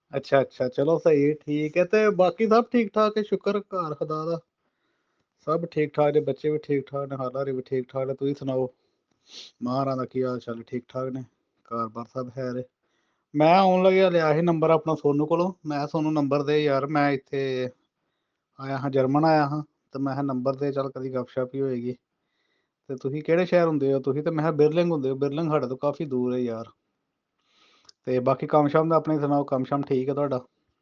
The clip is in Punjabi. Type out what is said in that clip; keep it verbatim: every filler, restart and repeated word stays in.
ਅੱਛਾ, ਅੱਛਾ ਚਲੋ ਸਹੀ ਠੀਕ ਹੈ ਤੇ ਬਾਕੀ ਸਭ ਠੀਕ ਠਾਕ ਹੈ ਸ਼ੁਕਰ ਘਰ ਖੁਦਾ ਦਾ। ਸਭ ਠੀਕ ਠਾਕ ਨੇ ਬੱਚੇ ਵੀ ਠੀਕ ਠਾਕ ਨੇ ਹਾਲਾਂਰੇ ਵੀ ਠੀਕ ਠਾਕ ਨੇ ਤੁਸੀਂ ਸੁਣਾਓ ਮਾਂਰਾਂ ਦਾ ਕੀ ਹਾਲ ਚਾਲ ਠੀਕ ਠਾਕ ਨੇ ਘਰ ਬਾਰ ਸਭ ਹੈ ਰੇ ਮੈਂ ਆਉਣ ਲੱਗਿਆ ਲਿਆ ਸੀ ਨੰਬਰ ਆਪਣਾ ਸੋਨੂੰ ਕੋਲੋਂ ਮੈਂ ਸੋਨੂੰ ਨੰਬਰ ਦੇ ਯਾਰ ਮੈਂ ਇੱਥੇ ਆਇਆ ਹਾਂ ਜਰਮਨ ਆਇਆ ਹਾਂ ਤੇ ਮੈਂ ਕਿਹਾ ਨੰਬਰ ਦੇ ਚੱਲ ਕਦੀ ਗੱਪਸ਼ਪ ਹੀ ਹੋਏਗੀ ਤੇ ਤੁਸੀਂ ਕਿਹੜੇ ਸ਼ਹਿਰ ਹੁੰਦੇ ਹੋ ਤੁਸੀਂ ਤੇ ਮੈਂ ਕਿਹਾ ਬਿਰਲਿੰਗ ਹੁੰਦੇ ਹੋ ਬਿਰਲਿੰਗ ਸਾਡੇ ਤੋਂ ਕਾਫੀ ਦੂਰ ਹੈ ਯਾਰ ਤੇ ਬਾਕੀ ਕੰਮ ਸ਼ਮ ਦਾ ਆਪਣੀ ਸੁਣਾਓ ਕੰਮ ਸ਼ਮ ਠੀਕ ਹੈ ਤੁਹਾਡਾ